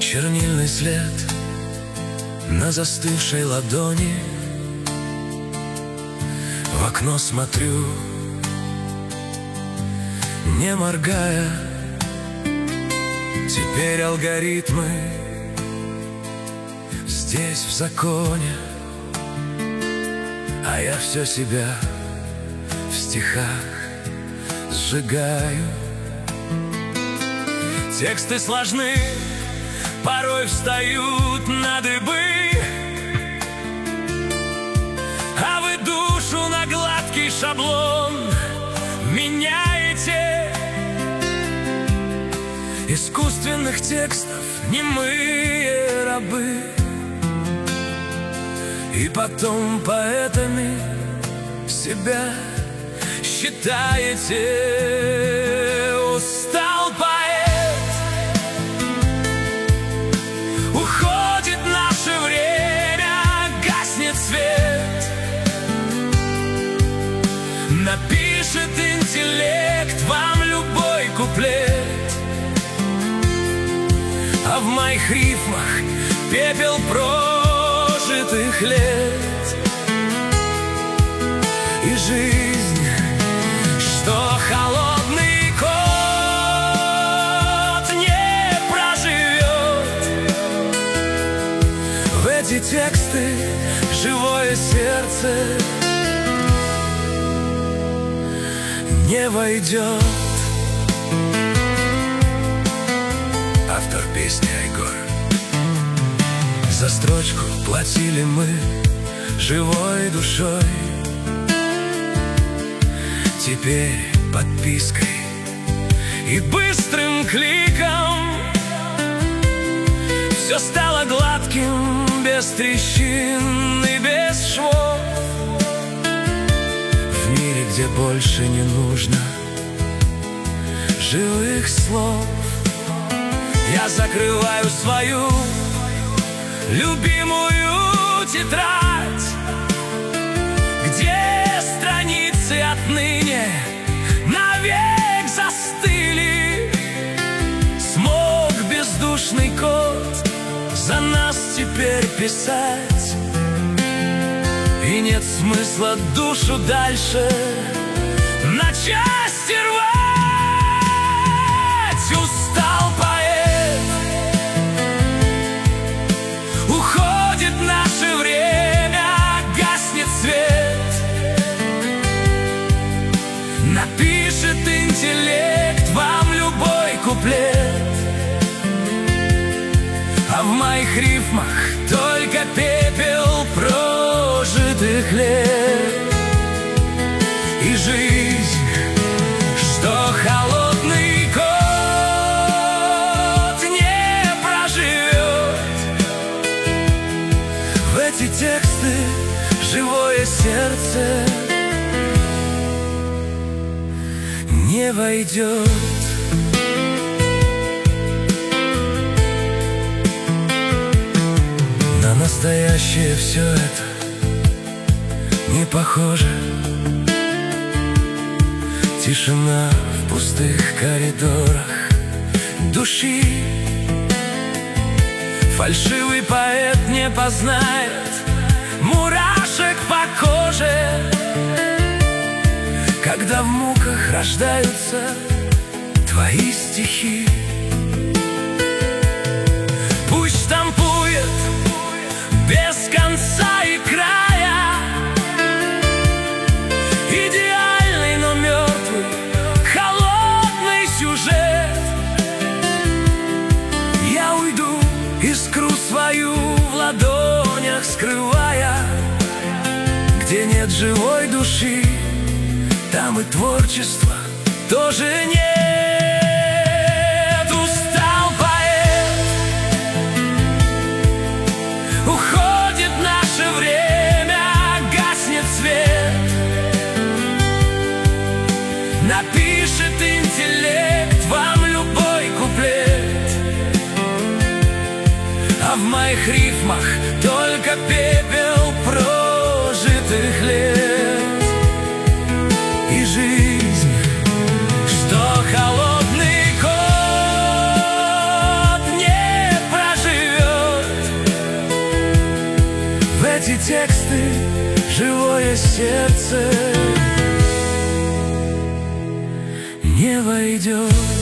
чернильный след на застывшей ладони. В окно смотрю, не моргая. Теперь алгоритмы здесь в законе, а я все себя в стихах сжигаю. Тексты сложны, порой встают на дыбы, а вы душу на гладкий шаблон меняете. Искусственных текстов немые рабы, и потом поэтами себя считаете. Устал поэт, уходит наше время, гаснет свет. Напишет интеллект вам любой куплет, а в моих рифмах пепел прожитых лет. И жизнь, что холодный кот не проживет. В эти тексты живое сердце не войдет. Автор песни Айгор. За строчку платили мы живой душой, теперь подпиской и быстрым кликом все стало гладким, без трещин и без швов. В мире, где больше не нужно живых слов, я закрываю свою любимую тетрадь, где страницы отныне навек застыли. Смог бездушный кот за нас теперь писать, и нет смысла душу дальше на части рвать. Устал поэт, уходит наше время, гаснет свет. Напишет интеллект вам любой куплет, а в моих рифмах только пепел прожитых лет. И жизнь, что холодный кот не проживет. В эти тексты живое сердце не войдет. На настоящее все это не похоже. Тишина в пустых коридорах души. Фальшивый поэт не познает мурашек по коже, когда в муках рождаются твои стихи. Пусть штампует без конца и края, идеальный, но мертвый, холодный сюжет. Я уйду, искру свою в ладонях скрывая. Где нет живой души, там и творчества тоже нет. Устал поэт, уходит наше время, гаснет свет. Напишет интеллект вам любой куплет, а в моих рифмах только пепел прожитых лет. И жизнь, что холодный кот не проживет. тексты, живое сердце не войдет.